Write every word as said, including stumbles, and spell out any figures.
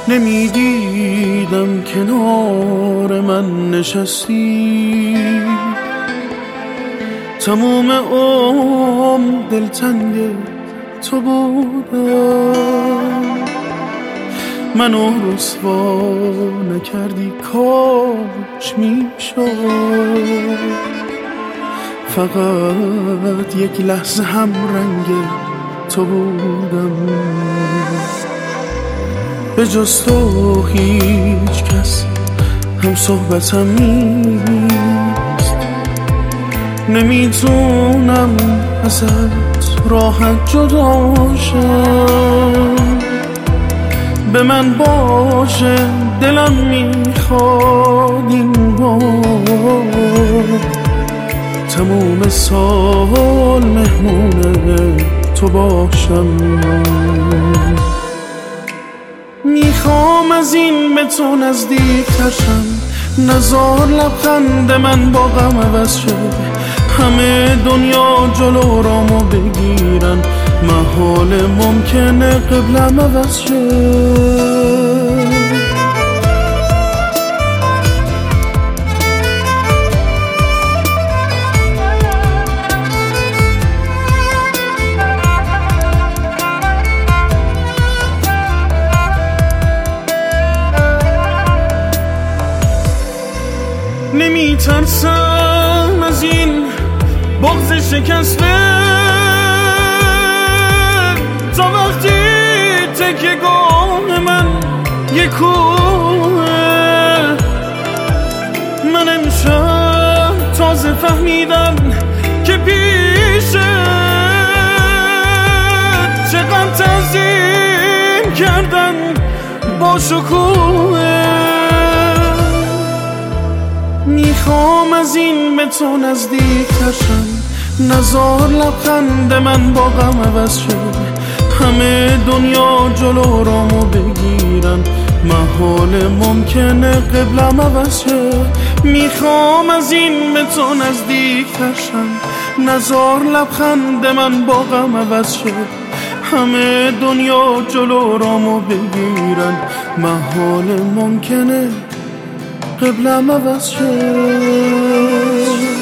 نمیدیدم کنار من نشستی، تموم عمر دلتنگ تو بودم، منو رسوا نکردی کاش میشد، فقط یک لحظه هم رنگ تو بودم، به جز تو هیچ کس هم صحبتم نیست، نمیتونم ازت راحت جدا شم، به من باشه دلم میخواد این بار تموم سال مهمون تو باشم، میخوام از این به تو نزدیک‌تر شم، نزار لبخند من با غم عوض شد، همه دنیا جلو رامو بگیرن، محال ممکنه قبلم عوض شد. نمی ترسم از این بغض شکسته، تا وقتی تکیه‌گاه من یک کوه، من امشب تازه فهمیدم که پیشه چقدر تعظیم کردن با شکوه، میخوام از این به تو نزدیک‌تر شم، نزار لبخند من با غم عوض شد، همه دنیا جلو رامو بگیرن، محال ممکنه قبلم عوض شد، میخوام از این به تو نزدیک‌تر شم، نزار لبخند من با غم عوض شد، همه دنیا جلو رامو بگیرن، محال ممکنه قبلم عوض شد.